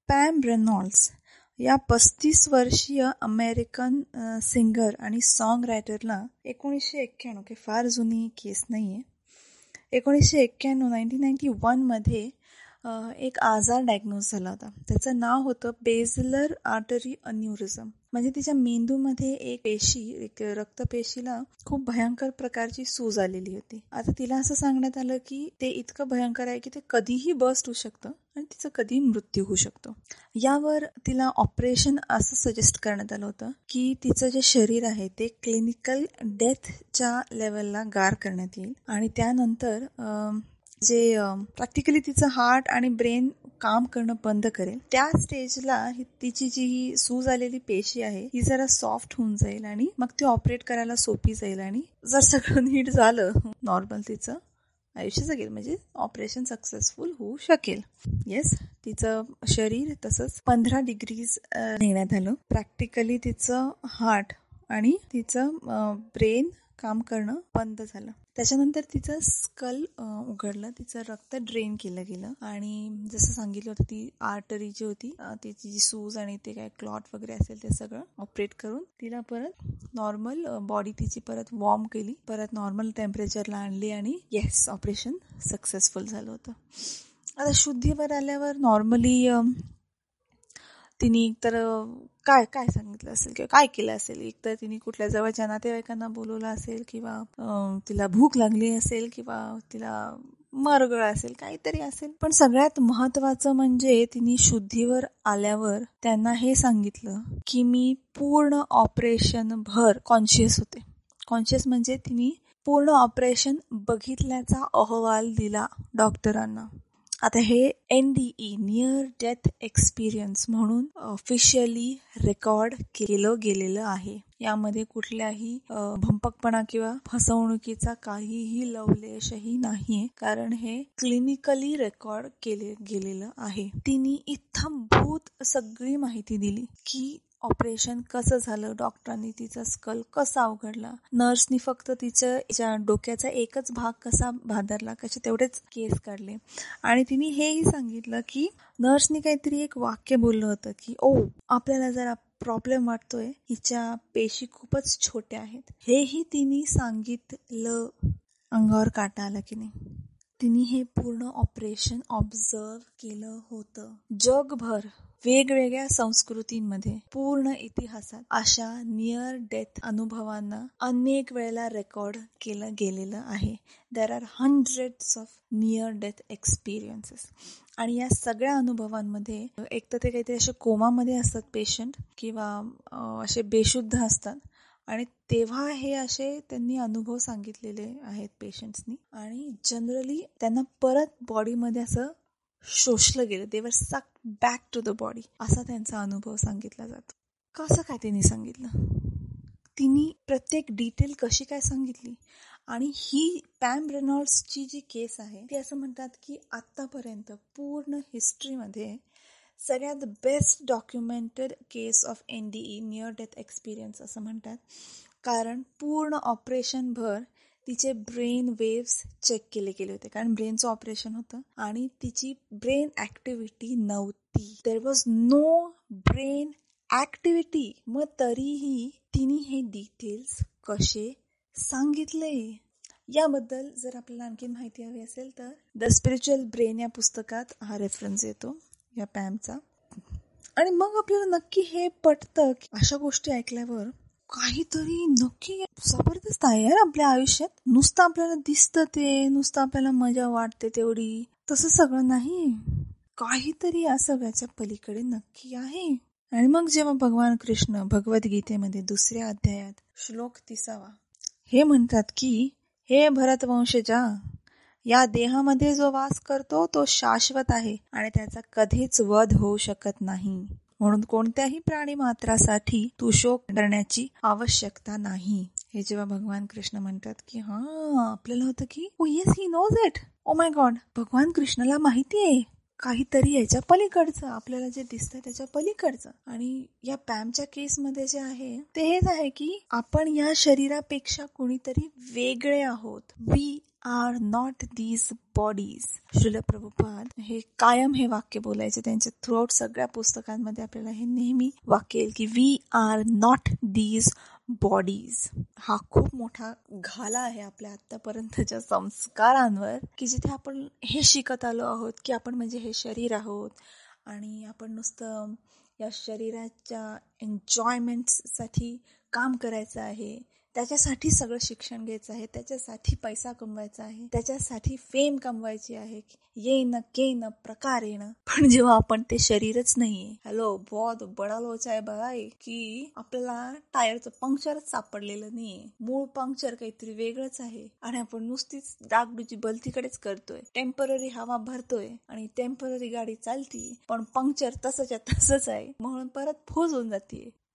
पॅम Reynolds या 35 वर्षीय American singer आणि सॉन्ग रायटरला 1991, की फार जुनी केस नाही आहे, 1991 मध्ये एक आजार डायग्नोज झाला होता. त्याचं नाव होतं बेझलर आर्टरी अन्युरिझम. म्हणजे तिच्या मेंदूमध्ये एक रक्तपेशीला खूप भयंकर प्रकारची सूज आलेली होती. आता तिला असं सांगण्यात आलं की ते इतकं भयंकर आहे की ते कधीही बस्ट होऊ शकतं आणि तिचं कधीही मृत्यू होऊ शकतो. यावर तिला ऑपरेशन असं सजेस्ट करण्यात आलं होतं की तिचं जे शरीर आहे ते क्लिनिकल डेथच्या लेवलला गार करण्यात येईल आणि त्यानंतर जे प्रॅक्टिकली तिचं हार्ट आणि ब्रेन काम करणं बंद करेल. त्या स्टेजला तिची जी सूज आलेली पेशी आहे ही जरा सॉफ्ट होऊन जाईल आणि मग ती ऑपरेट करायला सोपी जाईल आणि जर सगळं नीट झालं नॉर्मल तिचं आयुष्य जगेल, म्हणजे ऑपरेशन सक्सेसफुल होऊ शकेल. येस, तिचं शरीर तसंच 15 डिग्रीज नेण्यात आलं. प्रॅक्टिकली तिचं हार्ट आणि तिचं ब्रेन काम करणं बंद झालं. त्याच्यानंतर तिचं स्कल उघडलं, तिचं रक्त ड्रेन केलं गेलं आणि जसं सांगितलं होतं ती आर्टरी जी होती तिची जी सूज आणि ते काय क्लॉट वगैरे असेल ते सगळं ऑपरेट करून तिला परत नॉर्मल बॉडी तिची परत वॉर्म केली, परत नॉर्मल टेम्परेचरला आणली आणि येस, ऑपरेशन सक्सेसफुल झालं होतं. आता शुद्धीवर आल्यावर नॉर्मली तिने तर काय सांगितलं असेल किंवा काय केलं असेल. एक तर तिने कुठल्या जवळच्या नातेवाईकांना बोलवलं असेल किंवा तिला भूक लागली असेल किंवा तिला मरगळ असेल, काहीतरी असेल. पण सगळ्यात महत्वाचं म्हणजे तिने शुद्धीवर आल्यावर त्यांना हे सांगितलं की मी पूर्ण ऑपरेशन भर कॉन्शियस होते. कॉन्शियस म्हणजे तिने पूर्ण ऑपरेशन बघितल्याचा अहवाल दिला डॉक्टरांना. आता हे NDE नियर डेथ एक्सपिरियन्स म्हणून ऑफिशियली रेकॉर्ड केलं गेलेलं आहे. यामध्ये कुठल्याही भंपकपणा किंवा फसवणुकीचा काहीही लवलेशही नाहीये, कारण हे क्लिनिकली रेकॉर्ड केले गेलेलं आहे. तिने इत्थंभूत सगळी माहिती दिली की ऑपरेशन कसं झालं, डॉक्टरांनी तिचा स्कल कसा उघडला, नर्सनी फक्त तिच्या डोक्याचा एकच भाग कसा भादरला, कसे तेवढेच केस काढले. आणि तिने हेही सांगितलं की नर्सनी काहीतरी एक वाक्य बोललं होतं की आपल्याला जरा प्रॉब्लेम वाटतोय, हिच्या पेशी खूपच छोट्या आहेत. हेही तिने सांगितलं. अंगावर काटा आला की नाही. तिने हे पूर्ण ऑपरेशन ऑब्झर्व केलं होतं. जगभर वेगवेगळ्या संस्कृतींमध्ये पूर्ण इतिहासात अशा नियर डेथ अनुभवांना अनेक वेळेला रेकॉर्ड केलं गेलेलं आहे. There are hundreds of near death experiences. आणि या सगळ्या अनुभवांमध्ये एक तर ते काहीतरी असे कोमामध्ये असतात पेशंट किंवा असे बेशुद्ध असतात आणि तेव्हा हे असे त्यांनी अनुभव सांगितलेले आहेत पेशंट्सनी. आणि जनरली त्यांना परत बॉडीमध्ये असं शोषलं गेलं, they were sucked back to the body, असा त्यांचा अनुभव सांगितला जातो. कसं काय तिने सांगितलं, तिने प्रत्येक डिटेल कशी काय सांगितली. आणि ही पॅम रेनॉल्ड्सची जी केस आहे ती असं म्हणतात की आतापर्यंत पूर्ण हिस्ट्रीमध्ये सगळ्यात best documented case of NDE near death experience असं म्हणतात. कारण पूर्ण ऑपरेशन भर तिचे ब्रेन वेव्स चेक केले गेले होते, कारण ब्रेनचं ऑपरेशन होतं आणि तिची ब्रेन ऍक्टिव्हिटी नव्हती. There was no brain activity. मग तरीही तिने हे डिटेल्स कसे सांगितले, याबद्दल जर आपल्याला आणखी माहिती हवी असेल तर द स्पिरिच्युअल ब्रेन या पुस्तकात हा रेफरन्स येतो या पॅमचा. आणि मग आपल्याला नक्की हे पटतं की अशा गोष्टी ऐकल्यावर काहीतरी नक्की जबरदस्त आहे यार आपल्या आयुष्यात. नुसतं आपल्याला दिसतं ते, नुसतं आपल्याला मजा वाटते तेवढी, तसं सगळं नाही. काहीतरी या सगळ्याच्या पलीकडे नक्की आहे. आणि मग जेव्हा भगवान कृष्ण भगवद्गीतेमध्ये 2ऱ्या अध्यायात श्लोक 30 हे म्हणतात की हे भरतवंशजा, या देहामध्ये जो वास करतो तो शाश्वत आहे आणि त्याचा कधीच वध होऊ शकत नाही. म्हणून कोणत्याही प्राणी मात्रासाठी तू शोक करण्याची आवश्यकता नाही. हे जेव्हा भगवान कृष्ण म्हणतात की आपल्याला होतं की yes he knows it. Oh my God, भगवान कृष्णाला माहिती आहे काहीतरी याच्या पलीकडचं, आपल्याला जे दिसतंय त्याच्या पलीकडचं. आणि या पॅमच्या केसमध्ये जे आहे ते हेच आहे की आपण या शरीरापेक्षा कोणीतरी वेगळे आहोत. We are not these bodies. Srila Prabhupada हे कायम हे वाक्य बोलायचे त्यांच्या थ्रूआउट सगळ्या पुस्तकांमध्ये. आपल्याला हे नेहमी वाक्य येईल की we are not these bodies. हा खूप मोठा घाला आहे आपल्या आतापर्यंतच्या संस्कारांवर, की जिथे आपण हे शिकत आलो आहोत की आपण म्हणजे हे शरीर आहोत आणि आपण नुसतं या शरीराच्या एन्जॉयमेंटसाठी काम करायचं आहे, त्याच्यासाठी सगळं शिक्षण घ्यायचं आहे, त्याच्यासाठी पैसा कमवायचा आहे, त्याच्यासाठी फेम कमवायची आहे, येणं केनं प्रकार येणं. पण जेव्हा आपण ते शरीरच नाहीये, हॅलो बहुत बडा लोच आहे बघाय, की आपल्याला टायरचं पंक्चरच सापडलेलं नाहीये, मूळ पंक्चर काहीतरी वेगळंच आहे आणि आपण नुसतीच डागडुजी बलतीकडेच करतोय, टेम्पररी हवा भरतोय आणि टेम्पररी गाडी चालतीये, पण पंक्चर तसंच आहे म्हणून परत फूज होऊन जाते.